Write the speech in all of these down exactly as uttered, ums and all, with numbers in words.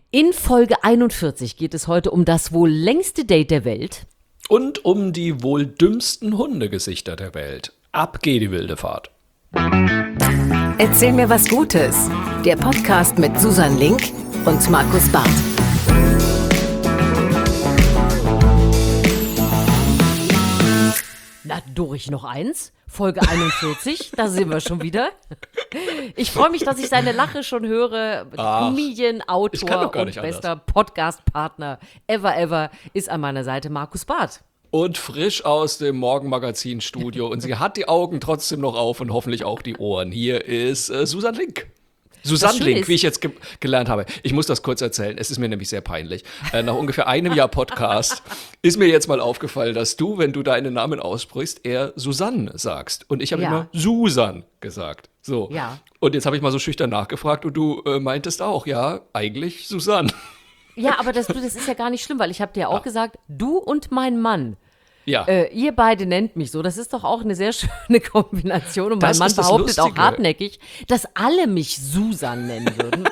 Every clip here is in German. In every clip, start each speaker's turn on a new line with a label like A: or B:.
A: In Folge einundvierzig geht es heute um das wohl längste Date der Welt.
B: Und um die wohl dümmsten Hundegesichter der Welt. Ab geht die wilde Fahrt.
C: Erzähl mir was Gutes. Der Podcast mit Susan Link und Markus Barth.
A: Na, durch noch eins. Folge einundvierzig, da sind wir schon wieder. Ich freue mich, dass ich seine Lache schon höre.
B: Ach,
A: Comedian, Autor und
B: bester
A: anders. Podcast-Partner ever, ever ist an meiner Seite Markus Barth.
B: Und frisch aus dem Morgenmagazin-Studio. Und sie hat die Augen trotzdem noch auf und hoffentlich auch die Ohren. Hier ist äh, Susan Link. Susanne Link, wie ich jetzt ge- gelernt habe. Ich muss das kurz erzählen, es ist mir nämlich sehr peinlich. Äh, nach ungefähr einem Jahr Podcast ist mir jetzt mal aufgefallen, dass du, wenn du deinen Namen aussprichst, eher Susanne sagst. Und ich habe
A: Ja.
B: immer Susan gesagt. So.
A: Ja.
B: Und jetzt habe ich mal so schüchtern nachgefragt und du äh, meintest auch, ja, eigentlich Susanne.
A: Ja, aber das, du, das ist ja gar nicht schlimm, weil ich habe dir auch gesagt, du und mein Mann.
B: Ja.
A: Äh, ihr beide nennt mich so. Das ist doch auch eine sehr schöne Kombination. Und mein
B: Das
A: Mann
B: ist das
A: behauptet auch
B: Lustige.
A: hartnäckig, dass alle mich Susan nennen würden.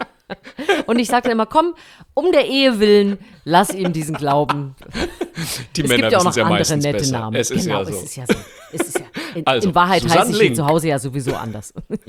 A: Und ich sagte immer, komm, um der Ehe willen, lass ihm diesen Glauben.
B: Die
A: Es
B: Männer
A: gibt ja auch
B: wissen
A: noch
B: es ja
A: andere
B: meistens
A: nette
B: besser.
A: Namen.
B: Es ist
A: genau,
B: ja so.
A: es ist ja so. Es ist ja, in,
B: Also,
A: in Wahrheit
B: Susanne
A: heiße ich hier
B: Link.
A: zu Hause ja sowieso anders.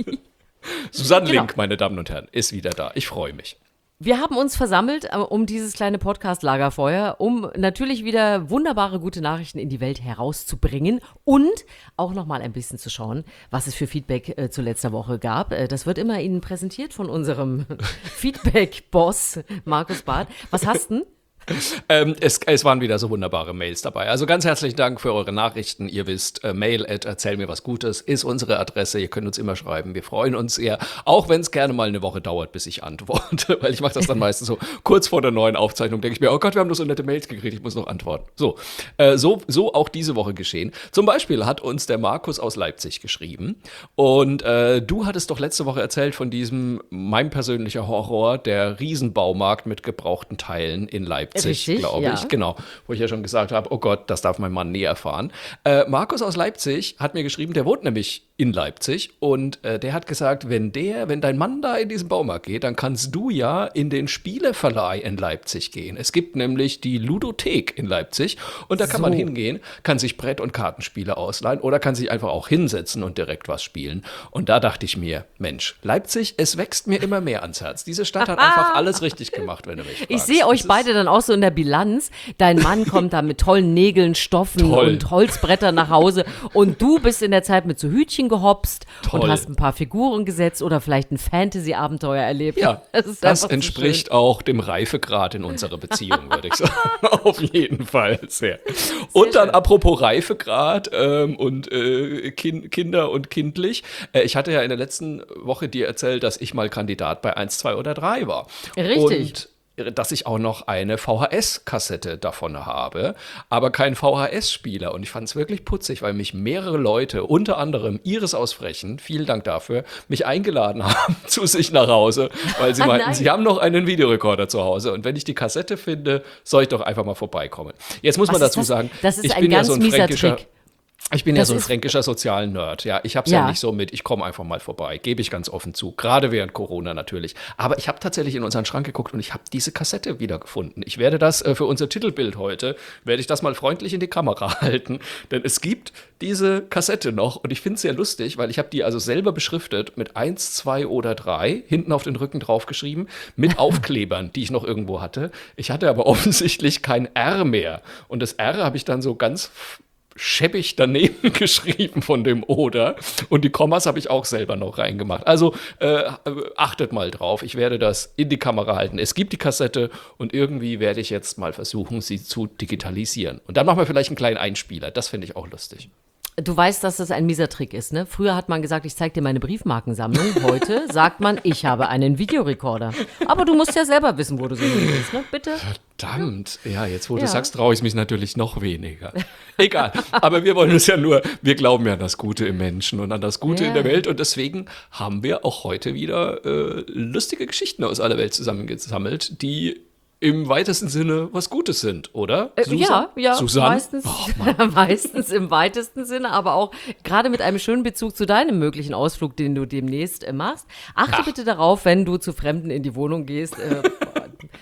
B: Susanne
A: Genau.
B: Link, meine Damen und Herren, ist wieder da. Ich freue mich.
A: Wir haben uns versammelt äh, um dieses kleine Podcast-Lagerfeuer, um natürlich wieder wunderbare, gute Nachrichten in die Welt herauszubringen und auch nochmal ein bisschen zu schauen, was es für Feedback äh, zu letzter Woche gab. Äh, das wird immer Ihnen präsentiert von unserem Feedback-Boss Markus Barth. Was hast du denn?
B: Ähm, es, es waren wieder so wunderbare Mails dabei. Also ganz herzlichen Dank für eure Nachrichten. Ihr wisst, äh, mail at erzähl mir was Gutes ist unsere Adresse. Ihr könnt uns immer schreiben. Wir freuen uns sehr, auch wenn es gerne mal eine Woche dauert, bis ich antworte. Weil ich mache das dann meistens so kurz vor der neuen Aufzeichnung. Denke ich mir, oh Gott, wir haben nur so nette Mails gekriegt, ich muss noch antworten. So, äh, so, so auch diese Woche geschehen. Zum Beispiel hat uns der Markus aus Leipzig geschrieben. Und äh, du hattest doch letzte Woche erzählt von diesem, mein persönlicher Horror, der Riesenbaumarkt mit gebrauchten Teilen in Leipzig.
A: Richtig,
B: glaube
A: ja.
B: ich, genau, wo ich ja schon gesagt habe, oh Gott, das darf mein Mann nie erfahren. Äh, Markus aus Leipzig hat mir geschrieben, der wohnt nämlich in Leipzig und äh, der hat gesagt, wenn der, wenn dein Mann da in diesen Baumarkt geht, dann kannst du ja in den Spieleverleih in Leipzig gehen. Es gibt nämlich die Ludothek in Leipzig und da kann
A: So.
B: man hingehen, kann sich Brett- und Kartenspiele ausleihen oder kann sich einfach auch hinsetzen und direkt was spielen. Und da dachte ich mir, Mensch, Leipzig, es wächst mir immer mehr ans Herz. Diese Stadt hat einfach alles richtig gemacht, wenn du mich fragst.
A: Ich sehe euch
B: Das
A: beide
B: ist-
A: dann auch so in der Bilanz. Dein Mann kommt da mit tollen Nägeln, Stoffen
B: Toll.
A: und Holzbrettern nach Hause und du bist in der Zeit mit so Hütchen gehopst und
B: Toll.
A: hast ein paar Figuren gesetzt oder vielleicht ein Fantasy-Abenteuer erlebt.
B: Ja,
A: das, ist
B: das
A: einfach so
B: entspricht auch dem Reifegrad in unserer Beziehung, würde ich sagen. Auf jeden Fall sehr. Und dann
A: schön.
B: apropos Reifegrad ähm, und äh, kin- Kinder und kindlich. Äh, ich hatte ja in der letzten Woche dir erzählt, dass ich mal Kandidat bei eins, zwei oder drei war.
A: Richtig.
B: Und dass ich auch noch eine V H S-Kassette davon habe, aber kein V H S-Spieler. Und ich fand es wirklich putzig, weil mich mehrere Leute, unter anderem Iris aus Frechen, vielen Dank dafür, mich eingeladen haben zu sich nach Hause, weil sie
A: Ah,
B: meinten,
A: nein.
B: sie haben noch einen Videorekorder zu Hause. Und wenn ich die Kassette finde, soll ich doch einfach mal vorbeikommen. Jetzt muss
A: Was
B: man
A: ist
B: dazu
A: das?
B: sagen,
A: Das ist
B: ich
A: ein
B: bin ja
A: ganz
B: so ein
A: mieser
B: fränkischer...
A: Trick.
B: Ich bin ja
A: Das
B: so ein
A: ist-
B: fränkischer Sozial-Nerd, ja. Ich habe es ja.
A: Ja.
B: nicht so mit, ich komme einfach mal vorbei, gebe ich ganz offen zu. Gerade während Corona natürlich. Aber ich habe tatsächlich in unseren Schrank geguckt und ich habe diese Kassette wiedergefunden. Ich werde das äh, für unser Titelbild heute, werde ich das mal freundlich in die Kamera halten. Denn es gibt diese Kassette noch und ich finde es sehr lustig, weil ich habe die also selber beschriftet mit eins, zwei oder drei, hinten auf den Rücken draufgeschrieben, mit Aufklebern, die ich noch irgendwo hatte. Ich hatte aber offensichtlich kein R mehr. Und das R habe ich dann so ganz schäbig daneben geschrieben von dem Oder. Und die Kommas habe ich auch selber noch reingemacht. Also äh, achtet mal drauf. Ich werde das in die Kamera halten. Es gibt die Kassette und irgendwie werde ich jetzt mal versuchen, sie zu digitalisieren. Und dann machen wir vielleicht einen kleinen Einspieler. Das finde ich auch lustig.
A: Du weißt, dass das ein mieser Trick ist, ne? Früher hat man gesagt, ich zeig dir meine Briefmarkensammlung. Heute sagt man, ich habe einen Videorekorder. Aber du musst ja selber wissen, wo du so hin willst, ne? Bitte?
B: Verdammt. Ja, jetzt wo
A: Ja.
B: du sagst, traue ich mich natürlich noch weniger. Egal. Aber wir wollen es ja nur, wir glauben ja an das Gute im Menschen und an das Gute
A: Ja.
B: in der Welt. Und deswegen haben wir auch heute wieder äh, lustige Geschichten aus aller Welt zusammengesammelt, die im weitesten Sinne was Gutes sind, oder?
A: Äh,
B: Susan?
A: ja, ja,
B: Susanne?
A: meistens,
B: Oh, Mann.
A: meistens im weitesten Sinne, aber auch gerade mit einem schönen Bezug zu deinem möglichen Ausflug, den du demnächst äh, machst. Achte
B: Ach.
A: bitte darauf, wenn du zu Fremden in die Wohnung gehst, äh,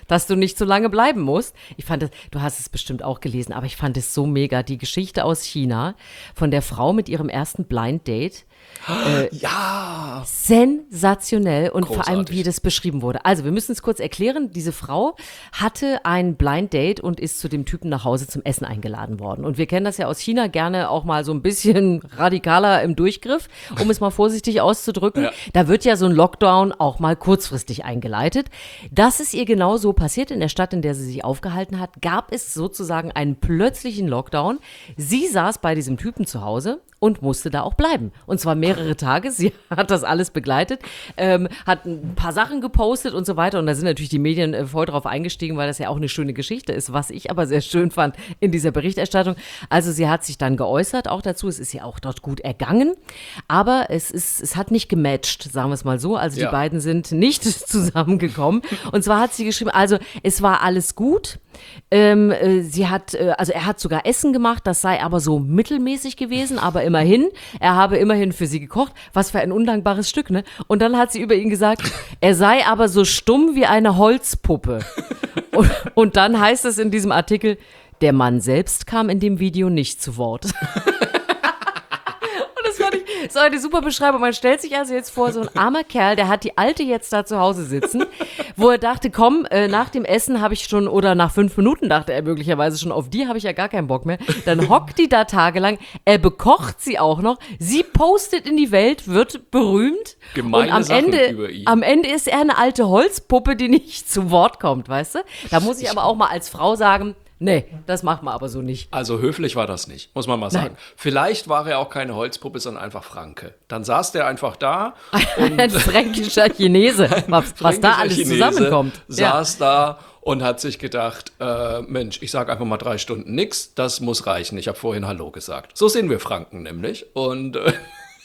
A: dass du nicht so lange bleiben musst. Ich fand das, du hast es bestimmt auch gelesen, aber ich fand es so mega. Die Geschichte aus China von der Frau mit ihrem ersten Blind Date. Äh,
B: ja.
A: Sensationell und
B: Großartig.
A: vor allem, wie das beschrieben wurde. Also, wir müssen es kurz erklären. Diese Frau hatte ein Blind Date und ist zu dem Typen nach Hause zum Essen eingeladen worden. Und wir kennen das ja aus China gerne auch mal so ein bisschen radikaler im Durchgriff, um es mal vorsichtig auszudrücken.
B: Ja.
A: Da wird ja so ein Lockdown auch mal kurzfristig eingeleitet. Das ist ihr genau so passiert. In der Stadt, in der sie sich aufgehalten hat, gab es sozusagen einen plötzlichen Lockdown. Sie saß bei diesem Typen zu Hause und musste da auch bleiben. Und zwar mehrere Tage. Sie hat das alles begleitet, ähm, hat ein paar Sachen gepostet und so weiter. Und da sind natürlich die Medien äh, voll drauf eingestiegen, weil das ja auch eine schöne Geschichte ist, was ich aber sehr schön fand in dieser Berichterstattung. Also sie hat sich dann geäußert auch dazu. Es ist ja auch dort gut ergangen. Aber es, ist, es hat nicht gematcht, sagen wir es mal so. Also
B: Ja.
A: die beiden sind nicht zusammengekommen. Und zwar hat sie geschrieben, also es war alles gut. Ähm, äh, sie hat, äh, also er hat sogar Essen gemacht, das sei aber so mittelmäßig gewesen, aber immerhin, er habe immerhin für sie gekocht. Was für ein undankbares Stück, ne? Und dann hat sie über ihn gesagt, er sei aber so stumm wie eine Holzpuppe. und, und dann heißt es in diesem Artikel, der Mann selbst kam in dem Video nicht zu Wort. Das fand ich so eine super Beschreibung. Man stellt sich also jetzt vor, so ein armer Kerl, der hat die Alte jetzt da zu Hause sitzen, wo er dachte, komm, äh, nach dem Essen habe ich schon, oder nach fünf Minuten dachte er möglicherweise schon, auf die habe ich ja gar keinen Bock mehr. Dann hockt die da tagelang, er bekocht sie auch noch, sie postet in die Welt, wird berühmt.
B: Gemeine
A: und am
B: Sachen
A: Ende,
B: über ihn.
A: am Ende ist er eine alte Holzpuppe, die nicht zu Wort kommt, weißt du? Da muss ich aber auch mal als Frau sagen, nee, das macht man aber so nicht.
B: Also höflich war das nicht, muss man mal sagen.
A: Nein.
B: Vielleicht war er auch keine Holzpuppe, sondern einfach Franke. Dann saß der einfach da
A: Ein fränkischer Chinese, was, was da
B: fränkischer
A: alles
B: Chinese
A: zusammenkommt. Ja.
B: Saß da und hat sich gedacht, äh, Mensch, ich sage einfach mal drei Stunden nix, das muss reichen. Ich habe vorhin Hallo gesagt. So sehen wir Franken nämlich. Und, äh,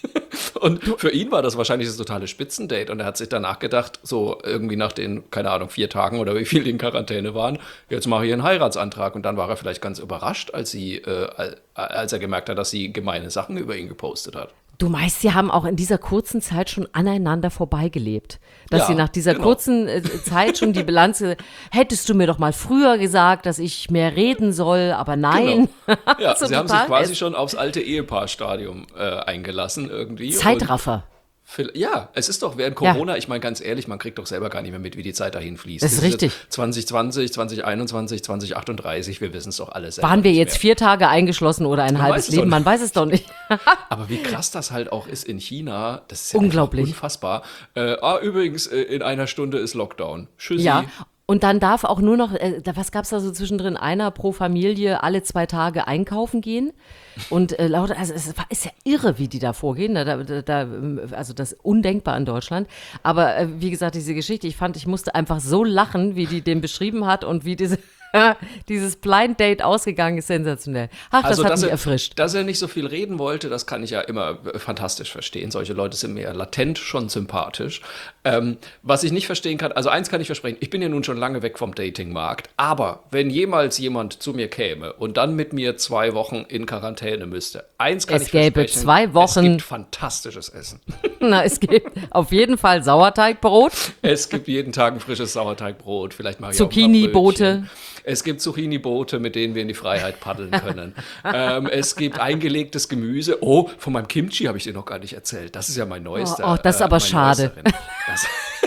B: und für ihn war das wahrscheinlich das totale Spitzendate. Und er hat sich danach gedacht, so irgendwie nach den, keine Ahnung, vier Tagen oder wie viel die in Quarantäne waren, jetzt mache ich einen Heiratsantrag. Und dann war er vielleicht ganz überrascht, als, sie, äh, als er gemerkt hat, dass sie gemeine Sachen über ihn gepostet hat.
A: Du meinst, sie haben auch in dieser kurzen Zeit schon aneinander vorbeigelebt. Dass
B: Ja,
A: sie nach dieser
B: genau.
A: kurzen äh, Zeit schon die Bilanz, äh, hättest du mir doch mal früher gesagt, dass ich mehr reden soll, aber nein.
B: Genau. Ja,
A: So
B: sie haben sich
A: total
B: quasi
A: es-
B: schon aufs alte Ehepaarstadium äh, eingelassen irgendwie.
A: Zeitraffer.
B: Und ja, es ist doch während
A: Ja.
B: Corona, ich meine ganz ehrlich, man kriegt doch selber gar nicht mehr mit, wie die Zeit dahin fließt.
A: Das ist
B: Es
A: richtig.
B: jetzt zwanzig zwanzig, zwanzig einundzwanzig, zwanzig achtunddreißig, wir wissen es doch alle selber.
A: Waren wir
B: nicht
A: jetzt
B: mehr.
A: vier Tage eingeschlossen oder ein
B: Man
A: halbes
B: weiß es doch
A: Leben? Man
B: nicht.
A: weiß es doch nicht.
B: Aber wie krass das halt auch ist in China, das ist ja
A: Unglaublich.
B: einfach unfassbar. Äh, ah, übrigens, äh, in einer Stunde ist Lockdown. Tschüssi.
A: Ja. Und dann darf auch nur noch, äh, da- was gab es da so zwischendrin, einer pro Familie alle zwei Tage einkaufen gehen. Und äh, lauter, also es war- ist ja irre, wie die da vorgehen. Da, da, da, also das ist undenkbar in Deutschland. Aber äh, wie gesagt, diese Geschichte, ich fand, ich musste einfach so lachen, wie die den beschrieben hat und wie diese, dieses Blind Date ausgegangen ist, sensationell. Ach, das
B: Also,
A: hat
B: dass
A: mich
B: er,
A: erfrischt.
B: dass er nicht so viel reden wollte, das kann ich ja immer äh, fantastisch verstehen. Solche Leute sind mir ja latent schon sympathisch. Ähm, was ich nicht verstehen kann, also eins kann ich versprechen, ich bin ja nun schon lange weg vom Datingmarkt, aber wenn jemals jemand zu mir käme und dann mit mir zwei Wochen in Quarantäne müsste, eins kann
A: Es
B: ich
A: gäbe
B: versprechen,
A: zwei Wochen-
B: es gibt fantastisches Essen.
A: Na, es gibt auf jeden Fall Sauerteigbrot.
B: Es gibt jeden Tag ein frisches Sauerteigbrot, vielleicht mache ich auch mal
A: Zucchini-Boote.
B: Brötchen. Es gibt Zucchini-Boote, mit denen wir in die Freiheit paddeln können. ähm, es gibt eingelegtes Gemüse. Oh, von meinem Kimchi habe ich dir noch gar nicht erzählt. Das ist ja mein neuester.
A: Oh, oh, das ist aber
B: meine
A: schade.
B: Neuesterin. Das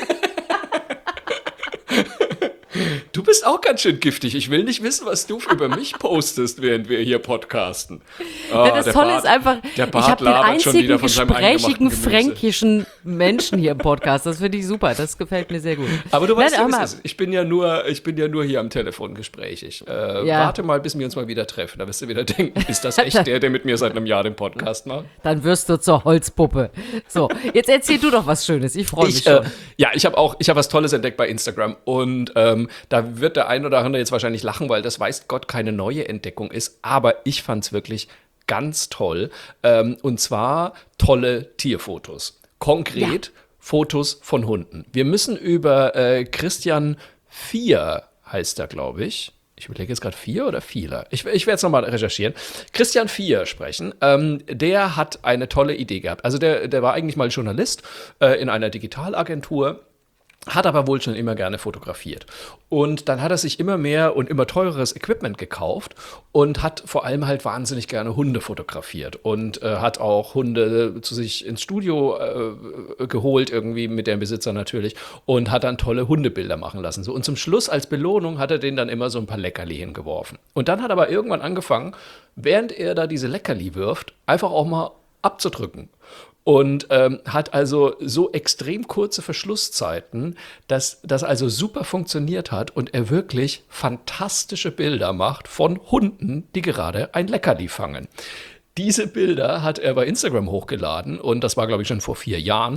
B: Du bist auch ganz schön giftig. Ich will nicht wissen, was du über mich postest, während wir hier podcasten. Ah,
A: Ja, das
B: der
A: Tolle
B: Bart-
A: ist einfach,
B: der
A: ich
B: Bart
A: habe den
B: labert schon wieder
A: einzigen
B: von seinem
A: gesprächigen
B: eingemachten Gemüse.
A: fränkischen Menschen hier im Podcast. Das finde ich super. Das gefällt mir sehr gut.
B: Aber du weißt
A: Nein,
B: ja, wie
A: hör
B: es ist. Ich bin ja nur, ich bin ja nur hier am Telefon gesprächig. Äh,
A: Ja.
B: Warte mal, bis wir uns mal wieder treffen. Da wirst du wieder denken, ist das echt der, der mit mir seit einem Jahr den Podcast macht?
A: Dann wirst du zur Holzpuppe. So, jetzt erzähl du doch was Schönes. Ich freue mich
B: Ich, äh,
A: schon.
B: ja, ich habe auch, ich habe was Tolles entdeckt bei Instagram und ähm, da wird der ein oder andere jetzt wahrscheinlich lachen, weil das weiß Gott keine neue Entdeckung ist, aber ich fand es wirklich ganz toll ähm, und zwar tolle Tierfotos. Konkret Fotos von Hunden. Wir müssen über äh, Christian Vier, heißt er, glaube ich. Ich überlege jetzt gerade Vier oder Vieler. Ich, ich werde es nochmal recherchieren. Christian Vier sprechen. Ähm, der hat eine tolle Idee gehabt. Also der, der war eigentlich mal Journalist äh, in einer Digitalagentur. hat aber wohl schon immer gerne fotografiert. Und dann hat er sich immer mehr und immer teureres Equipment gekauft und hat vor allem halt wahnsinnig gerne Hunde fotografiert und äh, hat auch Hunde zu sich ins Studio äh, geholt, irgendwie mit dem Besitzer natürlich, und hat dann tolle Hundebilder machen lassen. So. Und zum Schluss als Belohnung hat er denen dann immer so ein paar Leckerli hingeworfen. Und dann hat er aber irgendwann angefangen, während er da diese Leckerli wirft, einfach auch mal abzudrücken. Und ähm, hat also so extrem kurze Verschlusszeiten, dass das also super funktioniert hat und er wirklich fantastische Bilder macht von Hunden, die gerade ein Leckerli fangen. Diese Bilder hat er bei Instagram hochgeladen und das war, glaube ich, schon vor vier Jahren.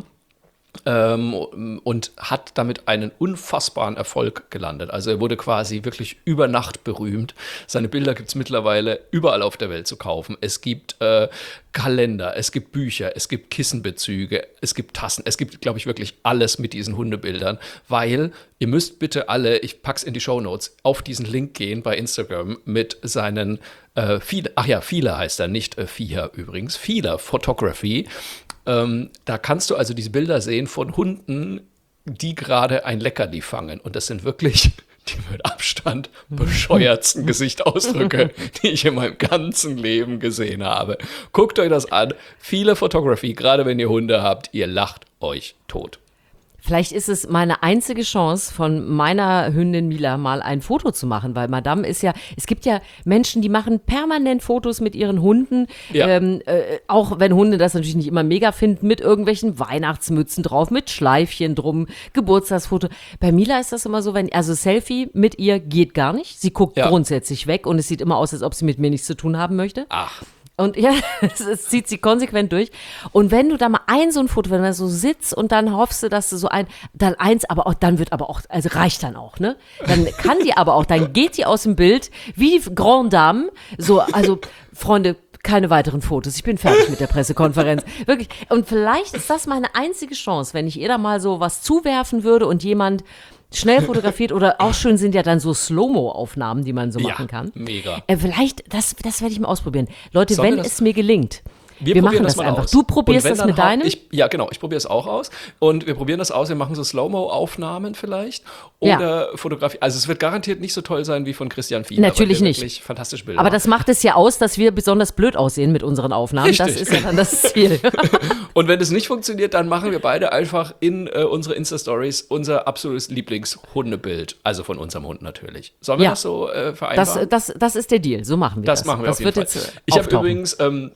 B: Ähm, und hat damit einen unfassbaren Erfolg gelandet. Also er wurde quasi wirklich über Nacht berühmt. Seine Bilder gibt es mittlerweile überall auf der Welt zu kaufen. Es gibt äh, Kalender, es gibt Bücher, es gibt Kissenbezüge, es gibt Tassen. Es gibt, glaube ich, wirklich alles mit diesen Hundebildern, weil ihr müsst bitte alle, ich pack's in die Shownotes, auf diesen Link gehen bei Instagram mit seinen äh, viele, ach ja, viele heißt er, nicht äh, Fia übrigens, Fila Photography. Ähm, da kannst du also diese Bilder sehen von Hunden, die gerade ein Leckerli fangen. Und das sind wirklich die mit Abstand bescheuertsten Gesichtsausdrücke, die ich in meinem ganzen Leben gesehen habe. Guckt euch das an. Viele Photography, gerade wenn ihr Hunde habt, ihr lacht euch tot.
A: Vielleicht ist es meine einzige Chance, von meiner Hündin Mila mal ein Foto zu machen, weil Madame ist ja, es gibt ja Menschen, die machen permanent Fotos mit ihren Hunden,
B: Ja.
A: ähm, äh, auch wenn Hunde das natürlich nicht immer mega finden, mit irgendwelchen Weihnachtsmützen drauf, mit Schleifchen drum, Geburtstagsfoto. Bei Mila ist das immer so, wenn, also Selfie mit ihr geht gar nicht, sie guckt
B: Ja.
A: grundsätzlich weg und es sieht immer aus, als ob sie mit mir nichts zu tun haben möchte.
B: Ach.
A: Und ja, es zieht sie konsequent durch. Und wenn du da mal ein so ein Foto, wenn du da so sitzt und dann hoffst du, dass du so ein, dann eins, aber auch, dann wird aber auch, also reicht dann auch, ne? Dann kann die aber auch, dann geht die aus dem Bild wie die Grande Dame, so, also, Freunde, keine weiteren Fotos. Ich bin fertig mit der Pressekonferenz. Wirklich. Und vielleicht ist das meine einzige Chance, wenn ich ihr da mal so was zuwerfen würde und jemand schnell fotografiert oder auch schön sind ja dann so Slow-Mo-Aufnahmen, die man so machen
B: Ja,
A: kann.
B: mega.
A: Äh, vielleicht, das, das werde ich mal ausprobieren. Leute,
B: Sollen
A: wenn
B: wir das-
A: es mir gelingt, wir,
B: probieren
A: machen das
B: mal
A: einfach.
B: aus.
A: Du probierst
B: Und wenn
A: das
B: dann
A: mit
B: hau-
A: deinem?
B: Ich, ja, genau. Ich probiere es auch aus. Und wir probieren das aus. Wir machen so Slow-Mo-Aufnahmen vielleicht. Oder Fotografie. Also es wird garantiert nicht so toll sein wie von Christian Fiedler.
A: Natürlich
B: weil der
A: nicht.
B: Wirklich fantastische Bilder
A: Aber
B: macht.
A: das macht es ja aus, dass wir besonders blöd aussehen mit unseren Aufnahmen. Das
B: Richtig.
A: ist ja dann das Ziel.
B: Und wenn es nicht funktioniert, dann machen wir beide einfach in äh, unsere Insta-Stories unser absolutes Lieblingshundebild. Also von unserem Hund natürlich. Sollen wir
A: Ja.
B: das so äh, vereinbaren?
A: Das, das, das ist der Deal. So machen wir das.
B: Das machen wir
A: das
B: auf jeden
A: wird
B: Fall.
A: jetzt äh,
B: Ich habe
A: auftauchen.
B: übrigens, ähm,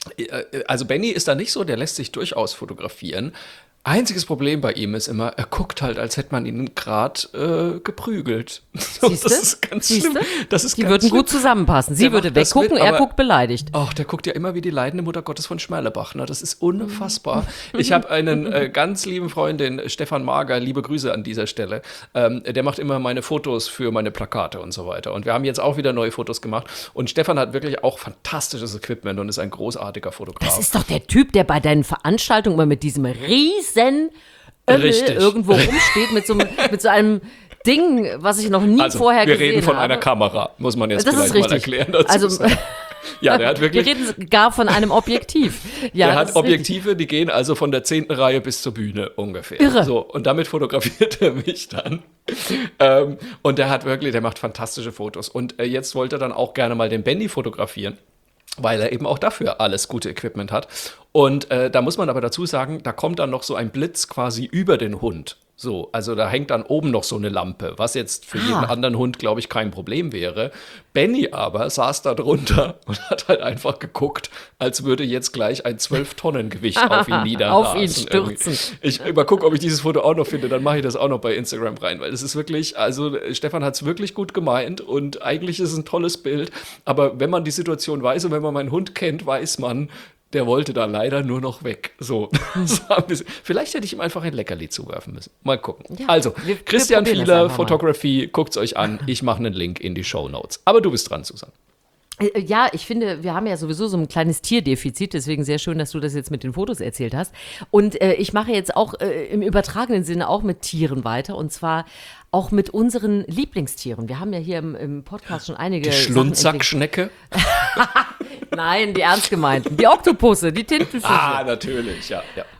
B: äh, also Benny ist da nicht so, der lässt sich durchaus fotografieren. Einziges Problem bei ihm ist immer, er guckt halt, als hätte man ihn gerade äh, geprügelt. So,
A: Siehste?
B: das ist ganz
A: Siehste?
B: schlimm. Das ist
A: Die
B: ganz
A: würden
B: schlimm.
A: gut zusammenpassen. Sie
B: Der
A: würde
B: macht das
A: weggucken,
B: mit,
A: er
B: aber-
A: guckt beleidigt.
B: Ach, der guckt ja immer wie die leidende Mutter Gottes von Schmerlebach. Ne? Das ist unfassbar. Ich habe einen äh, ganz lieben Freund, den Stefan Mager, liebe Grüße an dieser Stelle. Ähm, der macht immer meine Fotos für meine Plakate und so weiter. Und wir haben jetzt auch wieder neue Fotos gemacht. Und Stefan hat wirklich auch fantastisches Equipment und ist ein großartiger Fotograf.
A: Das ist doch der Typ, der bei deinen Veranstaltungen immer mit diesem riesen Ömmel
B: Richtig.
A: irgendwo rumsteht, mit so, einem- mit so einem Ding, was ich noch nie
B: Also,
A: vorher
B: wir
A: gesehen
B: reden von
A: habe.
B: einer Kamera, muss man jetzt
A: Das ist
B: vielleicht mal
A: richtig.
B: erklären dazu.
A: Also,
B: sagen. Ja, der hat wirklich,
A: wir reden gar von einem Objektiv. Ja,
B: der
A: das
B: hat
A: ist
B: Objektive, die gehen also von der zehnten Reihe bis zur Bühne ungefähr.
A: Irre.
B: So, und damit fotografiert er mich dann. ähm, und der hat wirklich, der macht fantastische Fotos. Und äh, jetzt wollte er dann auch gerne mal den Benny fotografieren, weil er eben auch dafür alles gute Equipment hat. Und äh, da muss man aber dazu sagen, da kommt dann noch so ein Blitz quasi über den Hund. So, also da hängt dann oben noch so eine Lampe, was jetzt für
A: Ah.
B: jeden anderen Hund, glaube ich, kein Problem wäre. Benny aber saß da drunter und hat halt einfach geguckt, als würde jetzt gleich ein zwölf Tonnen Gewicht auf ihn niederrasen.
A: Auf ihn stürzen.
B: Irgendwie. Ich mal gucke, ob ich dieses Foto auch noch finde, dann mache ich das auch noch bei Instagram rein, weil das ist wirklich, also Stefan hat es wirklich gut gemeint und eigentlich ist es ein tolles Bild, aber wenn man die Situation weiß und wenn man meinen Hund kennt, weiß man, der wollte da leider nur noch weg. So. Das war ein bisschen- Vielleicht hätte ich ihm einfach ein Leckerli zuwerfen müssen. Mal gucken.
A: Ja,
B: also,
A: wir- wir
B: Christian
A: probieren das
B: Fiedler,
A: einfach mal.
B: Photography, guckt es euch an. Ich mache einen Link in die Shownotes. Aber du bist dran, Susan.
A: Äh, Ja, ich finde, wir haben ja sowieso so ein kleines Tierdefizit, deswegen sehr schön, dass du das jetzt mit den Fotos erzählt hast. Und äh, ich mache jetzt auch äh, im übertragenen Sinne auch mit Tieren weiter und zwar auch mit unseren Lieblingstieren. Wir haben ja hier im, im Podcast schon einige
B: Die
A: Sachen
B: Schlundsackschnecke.
A: entwickelt. Nein, die ernst gemeinten. Die Oktopusse, die Tintenfische.
B: Ah, natürlich, ja. ja.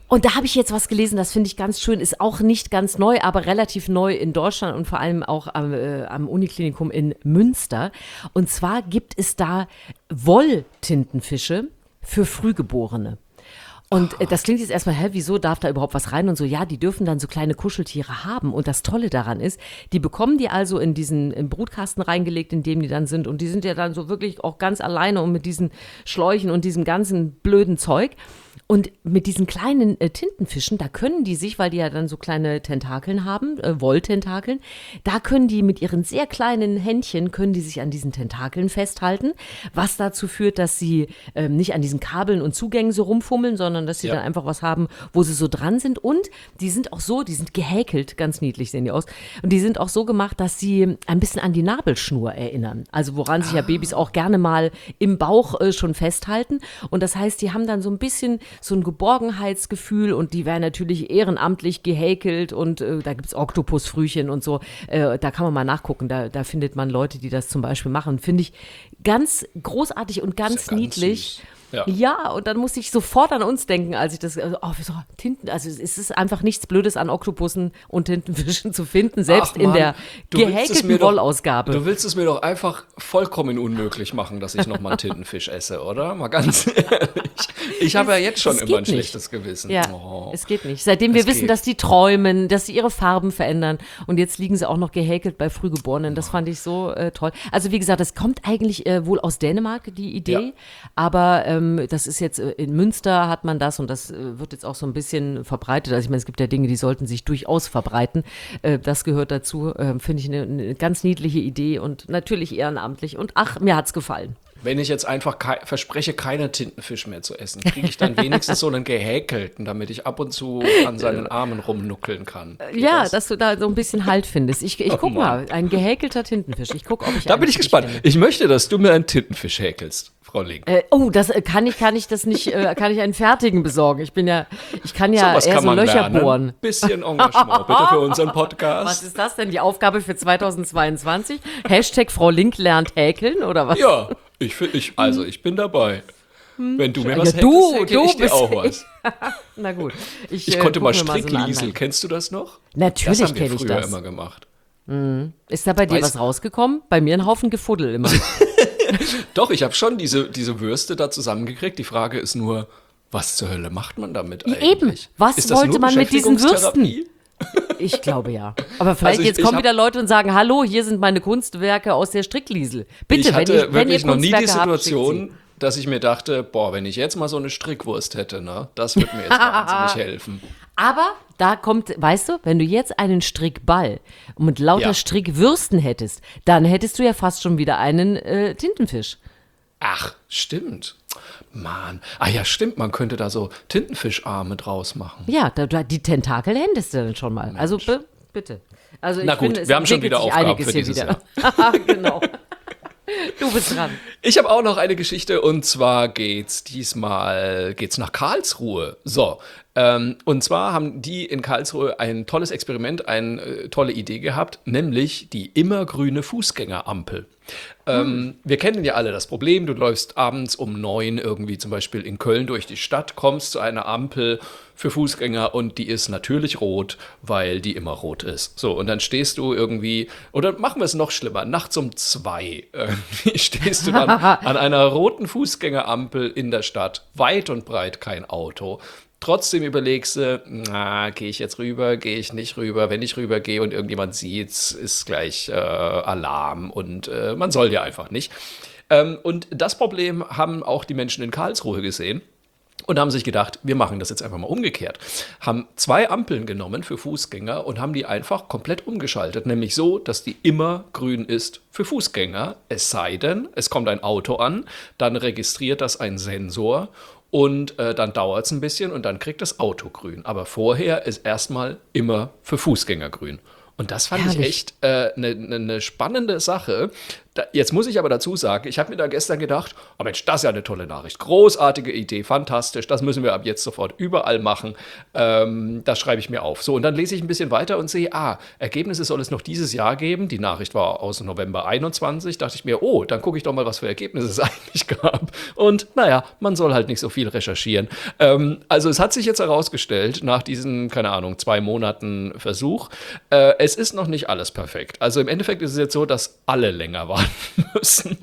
A: Und da habe ich jetzt was gelesen, das finde ich ganz schön, ist auch nicht ganz neu, aber relativ neu in Deutschland und vor allem auch am, äh, am Uniklinikum in Münster. Und zwar gibt es da Wolltintenfische für Frühgeborene. Und äh, das klingt jetzt erstmal, hä, wieso darf da überhaupt was rein und so? Ja, die dürfen dann so kleine Kuscheltiere haben. Und das Tolle daran ist, die bekommen die also in diesen im Brutkasten reingelegt, in dem die dann sind. Und die sind ja dann so wirklich auch ganz alleine und mit diesen Schläuchen und diesem ganzen blöden Zeug. Und mit diesen kleinen äh, Tintenfischen, da können die sich, weil die ja dann so kleine Tentakeln haben, äh, Wolltentakeln, da können die mit ihren sehr kleinen Händchen, können die sich an diesen Tentakeln festhalten, was dazu führt, dass sie ähm, nicht an diesen Kabeln und Zugängen so rumfummeln, sondern dass sie
B: Ja.
A: dann einfach was haben, wo sie so dran sind. Und die sind auch so, die sind gehäkelt, ganz niedlich sehen die aus. Und die sind auch so gemacht, dass sie ein bisschen an die Nabelschnur erinnern. Also woran sich ja Babys auch gerne mal im Bauch äh, schon festhalten. Und das heißt, die haben dann so ein bisschen so ein Geborgenheitsgefühl und die werden natürlich ehrenamtlich gehäkelt und äh, da gibt es Oktopusfrühchen und so. Äh, da kann man mal nachgucken, da, da findet man Leute, die das zum Beispiel machen. Finde ich ganz großartig und ganz,
B: Ist ja ganz
A: niedlich.
B: süß. Ja.
A: Ja, und dann musste ich sofort an uns denken, als ich das, also, oh, so, Tinten, also es ist einfach nichts Blödes an Oktopussen und Tintenfischen zu finden, selbst
B: Ach,
A: in
B: Mann,
A: der
B: du willst es
A: gehäkelten
B: mir doch-
A: Wollausgabe.
B: Du willst es mir doch einfach vollkommen unmöglich machen, dass ich nochmal einen Tintenfisch esse, oder? Mal ganz ehrlich. Ich habe ja jetzt schon
A: es
B: immer ein
A: geht nicht.
B: schlechtes Gewissen.
A: Ja,
B: Oh.
A: es geht nicht. Seitdem wir
B: Es
A: wissen,
B: geht.
A: dass die träumen, dass sie ihre Farben verändern und jetzt liegen sie auch noch gehäkelt bei Frühgeborenen. Das fand ich so äh, toll. Also wie gesagt, das kommt eigentlich äh, wohl aus Dänemark, die Idee,
B: Ja.
A: aber ähm, das ist jetzt äh, in Münster hat man das und das äh, wird jetzt auch so ein bisschen verbreitet. Also ich meine, es gibt ja Dinge, die sollten sich durchaus verbreiten. Äh, das gehört dazu, äh, finde ich eine, eine ganz niedliche Idee und natürlich ehrenamtlich und ach, mir hat's gefallen.
B: Wenn ich jetzt einfach kei- verspreche, keine Tintenfisch mehr zu essen, kriege ich dann wenigstens so einen gehäkelten, damit ich ab und zu an seinen Armen rumnuckeln kann. Geht
A: Ja,
B: das?
A: dass du da so ein bisschen Halt findest. Ich, ich
B: Oh
A: guck
B: Mann.
A: mal, ein gehäkelter Tintenfisch. Ich guck, ob ich
B: Da
A: einen
B: bin ich
A: für dich
B: gespannt.
A: finde.
B: Ich möchte, dass du mir einen Tintenfisch häkelst, Frau Link.
A: Äh, oh, das äh, kann ich, kann ich das nicht, äh, kann ich einen fertigen besorgen. Ich bin ja, ich kann ja
B: was
A: eher
B: kann
A: so
B: man
A: Löcher
B: lernen.
A: bohren.
B: Bisschen Engagement, bitte für unseren
A: Was
B: Podcast.
A: ist das denn, die Aufgabe für zweitausendzweiundzwanzig? Hashtag Frau Link lernt häkeln oder was?
B: Ja, ich, fi- ich, also ich bin dabei. Wenn du mir
A: Ja,
B: was
A: du,
B: häkelst, häkel
A: du
B: ich dir
A: bist-
B: auch was.
A: Na gut. Ich,
B: Ich
A: äh,
B: konnte mal
A: guck mir so eine
B: Strickliesel.
A: Anleitung.
B: Kennst du das noch?
A: Natürlich
B: das haben wir
A: kenn ich
B: früher
A: das.
B: immer gemacht.
A: Ist da bei dir
B: Weißt-
A: was rausgekommen? Bei mir ein Haufen Gefuddel immer.
B: Doch, ich habe schon diese, diese Würste da zusammengekriegt. Die Frage ist nur, was zur Hölle macht man damit
A: Ja,
B: eigentlich?
A: eben. Was
B: Ist das
A: wollte
B: nur
A: man mit diesen
B: Beschäftigungstherapie?
A: Ich glaube ja. Aber vielleicht
B: Also ich-
A: jetzt
B: ich
A: kommen
B: hab-
A: wieder Leute und sagen, hallo, hier sind meine Kunstwerke aus der Strickliesel. Bitte,
B: Ich hatte
A: wenn, ich, wenn ihr
B: wirklich noch nie die
A: Kunstwerke habt, schickt
B: Situation, dass ich mir dachte, boah, wenn ich jetzt mal so eine Strickwurst hätte, ne, das würde mir jetzt wahnsinnig helfen.
A: Aber da kommt, weißt du, wenn du jetzt einen Strickball mit lauter
B: Ja.
A: Strickwürsten hättest, dann hättest du ja fast schon wieder einen äh, Tintenfisch.
B: Ach, stimmt. Mann. Ah ja, stimmt, man könnte da so Tintenfischarme draus machen.
A: Ja, da, da, die Tentakel hättest du dann schon mal. Also b- bitte. Also
B: Na
A: ich
B: gut,
A: finde, es
B: wir haben schon
A: entwickelt
B: wieder
A: sich
B: Aufgaben
A: einiges
B: für
A: hier
B: dieses
A: wieder. Genau. Du bist dran.
B: Ich habe auch noch eine Geschichte und zwar geht's diesmal geht's nach Karlsruhe. So, ähm, und zwar haben die in Karlsruhe ein tolles Experiment, eine äh, tolle Idee gehabt, nämlich die immergrüne Fußgängerampel. Ähm, wir kennen ja alle das Problem, du läufst abends um neun irgendwie zum Beispiel in Köln durch die Stadt, kommst zu einer Ampel für Fußgänger und die ist natürlich rot, weil die immer rot ist. So, und dann stehst du irgendwie, oder machen wir es noch schlimmer, nachts um zwei irgendwie stehst du dann an einer roten Fußgängerampel in der Stadt, weit und breit kein Auto. Trotzdem überlegst du, na, gehe ich jetzt rüber, gehe ich nicht rüber. Wenn ich rüber gehe und irgendjemand sieht's, ist gleich äh, Alarm und äh, man soll ja einfach nicht. Ähm, und das Problem haben auch die Menschen in Karlsruhe gesehen und haben sich gedacht, wir machen das jetzt einfach mal umgekehrt. Haben zwei Ampeln genommen für Fußgänger und haben die einfach komplett umgeschaltet, nämlich so, dass die immer grün ist für Fußgänger, es sei denn, es kommt ein Auto an, dann registriert das ein Sensor und äh, dann dauert es ein bisschen und dann kriegt das Auto grün. Aber vorher ist erstmal immer für Fußgänger grün. Und das fand
A: Herrlich.
B: ich echt eine äh, ne, ne, ne spannende Sache, da, jetzt muss ich aber dazu sagen, ich habe mir da gestern gedacht, oh Mensch, das ist ja eine tolle Nachricht. Großartige Idee, fantastisch, das müssen wir ab jetzt sofort überall machen. Ähm, das schreibe ich mir auf. So, und dann lese ich ein bisschen weiter und sehe, ah, Ergebnisse soll es noch dieses Jahr geben. Die Nachricht war aus November einundzwanzig. Dachte ich mir, oh, dann gucke ich doch mal, was für Ergebnisse es eigentlich gab. Und naja, man soll halt nicht so viel recherchieren. Ähm, also es hat sich jetzt herausgestellt, nach diesen, keine Ahnung, zwei Monaten Versuch, äh, es ist noch nicht alles perfekt. Also im Endeffekt ist es jetzt so, dass alle länger warten müssen.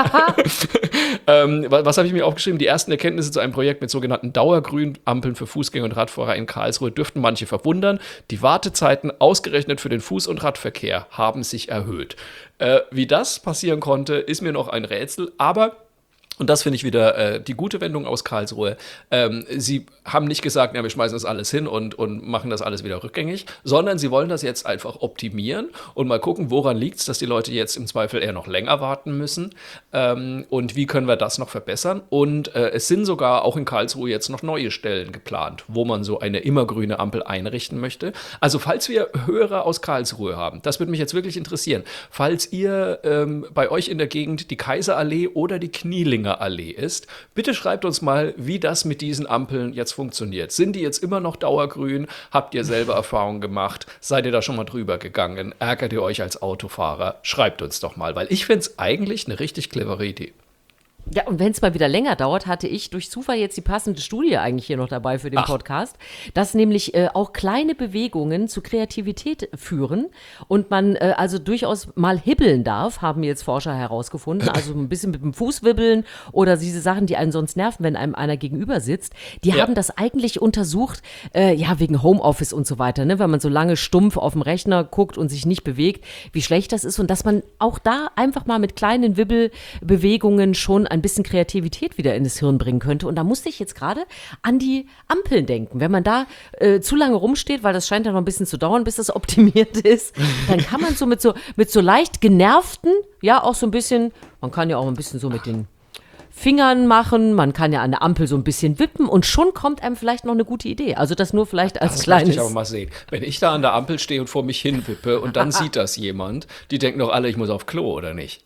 B: ähm, was was habe ich mir aufgeschrieben? Die ersten Erkenntnisse zu einem Projekt mit sogenannten Dauergrünampeln für Fußgänger und Radfahrer in Karlsruhe dürften manche verwundern. Die Wartezeiten ausgerechnet für den Fuß- und Radverkehr haben sich erhöht. Äh, wie das passieren konnte, ist mir noch ein Rätsel, aber und das finde ich wieder äh, die gute Wendung aus Karlsruhe. Ähm, sie haben nicht gesagt, ja, wir schmeißen das alles hin und, und machen das alles wieder rückgängig, sondern sie wollen das jetzt einfach optimieren und mal gucken, woran liegt es, dass die Leute jetzt im Zweifel eher noch länger warten müssen ähm, und wie können wir das noch verbessern. Und äh, es sind sogar auch in Karlsruhe jetzt noch neue Stellen geplant, wo man so eine immergrüne Ampel einrichten möchte. Also falls wir Hörer aus Karlsruhe haben, das würde mich jetzt wirklich interessieren, falls ihr ähm, bei euch in der Gegend die Kaiserallee oder die Knielinger Allee ist. Bitte schreibt uns mal, wie das mit diesen Ampeln jetzt funktioniert. Sind die jetzt immer noch dauergrün? Habt ihr selber Erfahrungen gemacht? Seid ihr da schon mal drüber gegangen? Ärgert ihr euch als Autofahrer? Schreibt uns doch mal, weil ich finde es eigentlich eine richtig clevere Idee.
A: Ja, und wenn es mal wieder länger dauert, hatte ich durch Zufall jetzt die passende Studie eigentlich hier noch dabei für den
B: Ach.
A: Podcast, dass nämlich äh, auch kleine Bewegungen zu Kreativität führen und man äh, also durchaus mal hibbeln darf, haben jetzt Forscher herausgefunden, also ein bisschen mit dem Fuß wibbeln oder diese Sachen, die einen sonst nerven, wenn einem einer gegenüber sitzt, die
B: Ja.
A: haben das eigentlich untersucht, äh, ja, wegen Homeoffice und so weiter, ne, wenn man so lange stumpf auf dem Rechner guckt und sich nicht bewegt, wie schlecht das ist und dass man auch da einfach mal mit kleinen Wibbelbewegungen schon ein bisschen Kreativität wieder in das Hirn bringen könnte. Und da musste ich jetzt gerade an die Ampeln denken. Wenn man da äh, zu lange rumsteht, weil das scheint ja noch ein bisschen zu dauern, bis das optimiert ist, dann kann man so mit so, mit so leicht genervten, ja, auch so ein bisschen, man kann ja auch ein bisschen so mit den Fingern machen, man kann ja an der Ampel so ein bisschen wippen und schon kommt einem vielleicht noch eine gute Idee. Also das nur vielleicht als
B: Das
A: kleines.
B: möchte ich aber mal sehen. Wenn ich da an der Ampel stehe und vor mich hinwippe und dann sieht das jemand, die denken doch alle, ich muss auf Klo, oder nicht?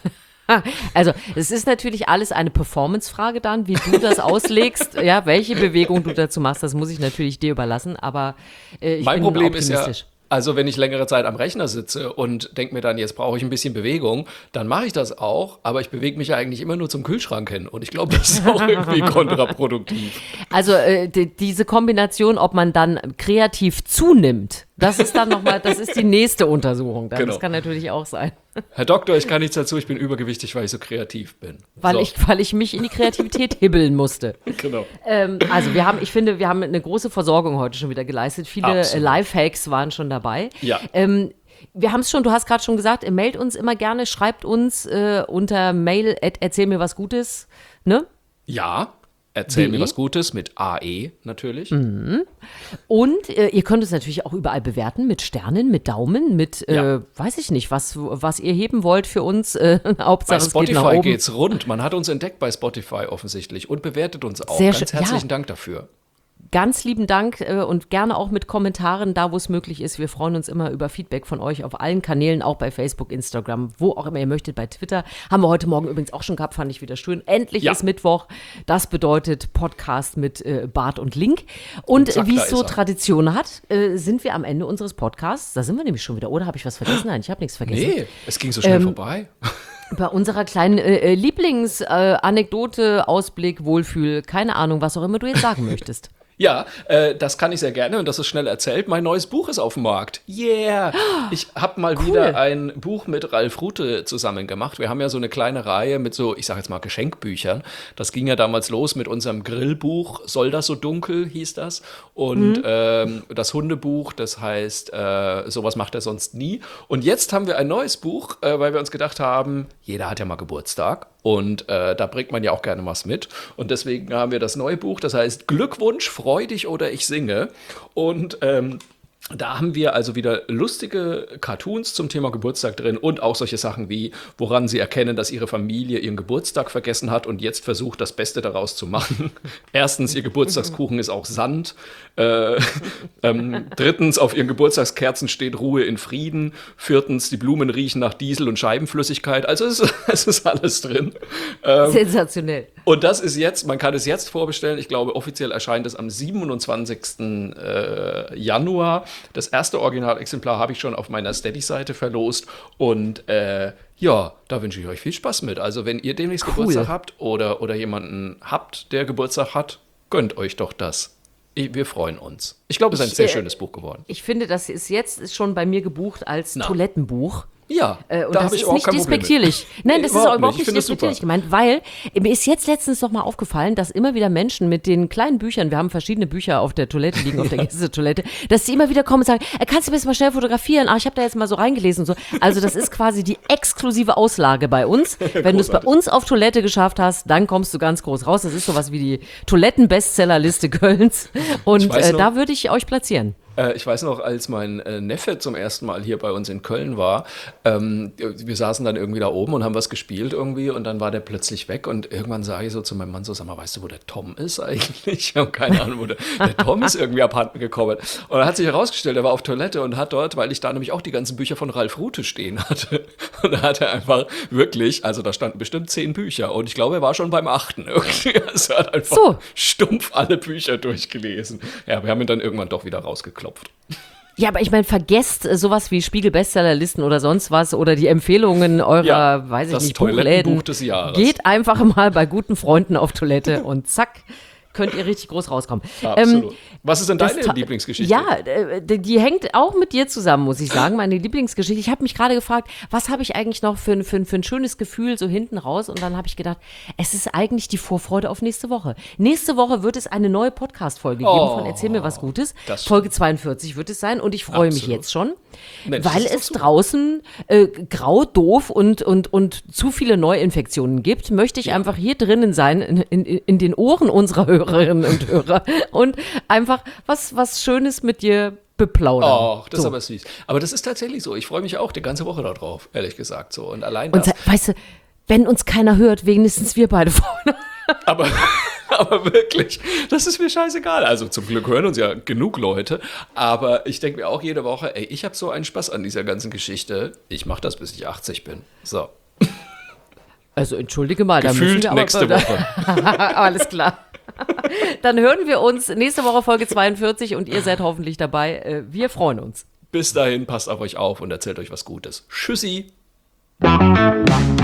A: Also, es ist natürlich alles eine Performance-Frage dann, wie du das auslegst, ja, welche Bewegung du dazu machst, das muss ich natürlich dir überlassen, aber äh, ich
B: Mein
A: bin
B: Problem ist ja,
A: optimistisch.
B: also wenn ich längere Zeit am Rechner sitze und denke mir dann, jetzt brauche ich ein bisschen Bewegung, dann mache ich das auch, aber ich bewege mich ja eigentlich immer nur zum Kühlschrank hin und ich glaube, das ist auch irgendwie kontraproduktiv.
A: Also äh, die, diese Kombination, ob man dann kreativ zunimmt, das ist dann nochmal, das ist die nächste Untersuchung. Dann.
B: Genau.
A: Das kann natürlich auch sein.
B: Herr Doktor, ich kann nichts dazu, ich bin übergewichtig, weil ich so kreativ bin.
A: Weil,
B: so.
A: ich, weil ich mich in die Kreativität hibbeln musste.
B: Genau.
A: Ähm, also wir haben, ich finde, wir haben eine große Versorgung heute schon wieder geleistet. Viele äh,
B: Absolut.
A: Lifehacks waren schon dabei.
B: Ja.
A: Ähm, wir haben es schon, du hast gerade schon gesagt, äh, meldet uns immer gerne, schreibt uns äh, unter mail at erzähl mir was Gutes, ne?
B: Ja, erzähl
A: De.
B: mir was Gutes mit A E natürlich.
A: Und äh, ihr könnt es natürlich auch überall bewerten mit Sternen, mit Daumen, mit, äh,
B: Ja.
A: weiß ich nicht, was, was ihr heben wollt für uns. Äh, Hauptsache
B: Bei
A: es geht nach
B: Spotify
A: oben.
B: geht's rund. Man hat uns entdeckt bei Spotify offensichtlich und bewertet uns auch.
A: Sehr
B: Ganz
A: schön.
B: herzlichen
A: Ja.
B: Dank dafür.
A: Ganz lieben Dank äh, und gerne auch mit Kommentaren, da wo es möglich ist. Wir freuen uns immer über Feedback von euch auf allen Kanälen, auch bei Facebook, Instagram, wo auch immer ihr möchtet, bei Twitter. Haben wir heute Morgen übrigens auch schon gehabt, fand ich wieder schön. Endlich
B: Ja.
A: ist Mittwoch. Das bedeutet Podcast mit äh, Bart und Link. Und
B: zack,
A: wie
B: da
A: es so
B: ist er.
A: Tradition hat, äh, sind wir am Ende unseres Podcasts. Da sind wir nämlich schon wieder. Oder habe ich was vergessen? Nein, ich habe nichts vergessen.
B: Nee, es ging so schnell
A: Ähm,
B: vorbei.
A: Bei unserer kleinen äh, Lieblingsanekdote, Ausblick, Wohlfühl, keine Ahnung, was auch immer du jetzt sagen möchtest.
B: Ja, äh, das kann ich sehr gerne und das ist schnell erzählt. Mein neues Buch ist auf dem Markt. Yeah! Ich habe mal
A: Cool.
B: wieder ein Buch mit Ralf Rute zusammen gemacht. Wir haben ja so eine kleine Reihe mit so, ich sage jetzt mal Geschenkbüchern. Das ging ja damals los mit unserem Grillbuch. Soll das so dunkel, hieß das. Und ähm, das Hundebuch, das heißt, äh, sowas macht er sonst nie. Und jetzt haben wir ein neues Buch, äh, weil wir uns gedacht haben, jeder hat ja mal Geburtstag. Und äh, da bringt man ja auch gerne was mit. Und deswegen haben wir das neue Buch, das heißt Glückwunsch, freu dich oder ich singe. Und ähm, Da haben wir also wieder lustige Cartoons zum Thema Geburtstag drin und auch solche Sachen wie, woran sie erkennen, dass ihre Familie ihren Geburtstag vergessen hat und jetzt versucht, das Beste daraus zu machen. Erstens, ihr Geburtstagskuchen ist auch Sand. Äh, ähm, drittens, auf ihren Geburtstagskerzen steht Ruhe in Frieden. Viertens, die Blumen riechen nach Diesel und Scheibenflüssigkeit. Also es ist, es ist alles drin. Ähm,
A: Sensationell.
B: Und das ist jetzt, man kann es jetzt vorbestellen. Ich glaube, offiziell erscheint es am siebenundzwanzigsten Januar. Das erste Originalexemplar habe ich schon auf meiner Steady-Seite verlost. Und äh, ja, da wünsche ich euch viel Spaß mit. Also wenn ihr demnächst
A: Cool.
B: Geburtstag habt oder, oder jemanden habt, der Geburtstag hat, gönnt euch doch das. Ich- Wir freuen uns. Ich glaube, es ist ein
A: Ich,
B: sehr
A: äh,
B: schönes Buch geworden.
A: Ich finde, das ist jetzt schon bei mir gebucht als
B: Na.
A: Toilettenbuch.
B: Ja,
A: Äh, und
B: da
A: das
B: habe ich
A: ist
B: überhaupt
A: nicht
B: kein Problem mit.
A: despektierlich. Nein,
B: Nee,
A: das ist auch überhaupt
B: Ich
A: nicht
B: finde es super.
A: despektierlich gemeint, weil äh, mir ist jetzt letztens doch mal aufgefallen, dass immer wieder Menschen mit den kleinen Büchern, wir haben verschiedene Bücher auf der Toilette liegen, auf der Gästetoilette, dass sie immer wieder kommen und sagen, äh, kannst du mir das mal schnell fotografieren? Ah, ich habe da jetzt mal so reingelesen und so. Also das ist quasi die exklusive Auslage bei uns. Wenn du es bei
B: Großartig.
A: uns auf Toilette geschafft hast, dann kommst du ganz groß raus. Das ist sowas wie die Toiletten-Bestsellerliste Kölns. Und
B: weiß
A: äh,
B: noch-
A: da würde ich euch platzieren.
B: Äh, ich weiß noch, als mein äh, Neffe zum ersten Mal hier bei uns in Köln war, ähm, wir saßen dann irgendwie da oben und haben was gespielt irgendwie und dann war der plötzlich weg und irgendwann sage ich so zu meinem Mann so, sag mal, weißt du, wo der Tom ist eigentlich? Ich habe keine Ahnung, wo der, der Tom ist irgendwie abhanden gekommen. Und dann hat sich herausgestellt, er war auf Toilette und hat dort, weil ich da nämlich auch die ganzen Bücher von Ralf Rute stehen hatte, und da hat er einfach wirklich, also da standen bestimmt zehn Bücher und ich glaube, er war schon beim achten irgendwie. Also er hat einfach
A: So.
B: stumpf alle Bücher durchgelesen. Ja, wir haben ihn dann irgendwann doch wieder rausgeklopft.
A: Ja, aber ich meine, vergesst äh, sowas wie Spiegel-Bestsellerlisten oder sonst was oder die Empfehlungen eurer,
B: Ja,
A: weiß ich
B: das
A: nicht,
B: Toilettenbuch
A: Buchläden.
B: des Jahres.
A: Geht einfach mal bei guten Freunden auf Toilette und zack, könnt ihr richtig groß rauskommen.
B: Absolut. Was ist denn
A: das
B: deine
A: ta-
B: Lieblingsgeschichte?
A: Ja, äh, die, die hängt auch mit dir zusammen, muss ich sagen, meine Lieblingsgeschichte. Ich habe mich gerade gefragt, was habe ich eigentlich noch für, ein- für, ein- für ein schönes Gefühl so hinten raus? Und dann habe ich gedacht, es ist eigentlich die Vorfreude auf nächste Woche. Nächste Woche wird es eine neue Podcast-Folge geben
B: Oh,
A: von Erzähl mir was Gutes.
B: das
A: Folge zweiundvierzig wird es sein und ich freue mich
B: Absolut.
A: jetzt schon,
B: Mensch,
A: weil
B: das ist doch
A: es
B: super.
A: draußen äh, grau, doof und, und, und zu viele Neuinfektionen gibt, möchte ich einfach hier drinnen sein, in, in, in den Ohren unserer Hörerinnen und Hörer und einfach was, was Schönes mit dir beplaudern.
B: Och, das ist
A: So.
B: aber süß. Aber das ist tatsächlich so. Ich freue mich auch die ganze Woche darauf, ehrlich gesagt. So. Und allein
A: Und
B: das.
A: se- weißt du, wenn uns keiner hört, wenigstens wir beide vorne.
B: Aber, aber wirklich, das ist mir scheißegal. Also zum Glück hören uns ja genug Leute. Aber ich denke mir auch jede Woche, ey, ich habe so einen Spaß an dieser ganzen Geschichte. Ich mache das, bis ich achtzig bin. So.
A: Also entschuldige mal, da müssen
B: Gefühlt
A: wir aber,
B: nächste Woche.
A: Alles klar. Dann hören wir uns nächste Woche Folge zweiundvierzig und ihr seid hoffentlich dabei. Äh, Wir freuen uns.
B: Bis dahin, passt auf euch auf und erzählt euch was Gutes. Tschüssi.
C: Thank